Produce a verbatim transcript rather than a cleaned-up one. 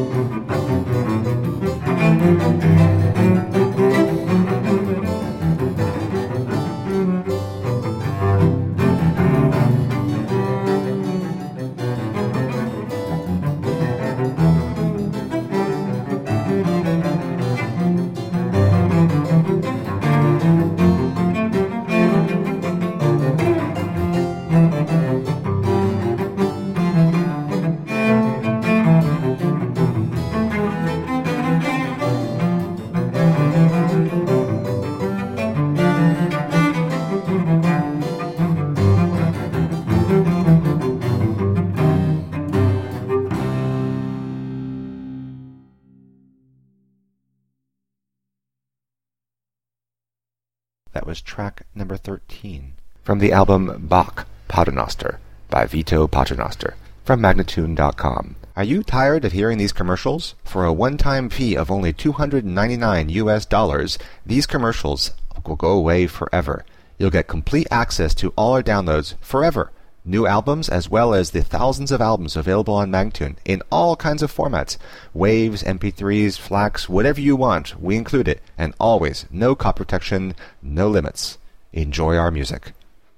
That was track number thirteen from the album Bach Paternoster by Vito Paternoster from Magnatune dot com. Are you tired of hearing these commercials? For a one-time fee of only two hundred ninety-nine U S dollars, these commercials will go away forever. You'll get complete access to all our downloads forever. New albums as well as the thousands of albums available on Magnatune in all kinds of formats. Waves, M P threes, FLACs, whatever you want, we include it. And always, no copy protection, no limits. Enjoy our music.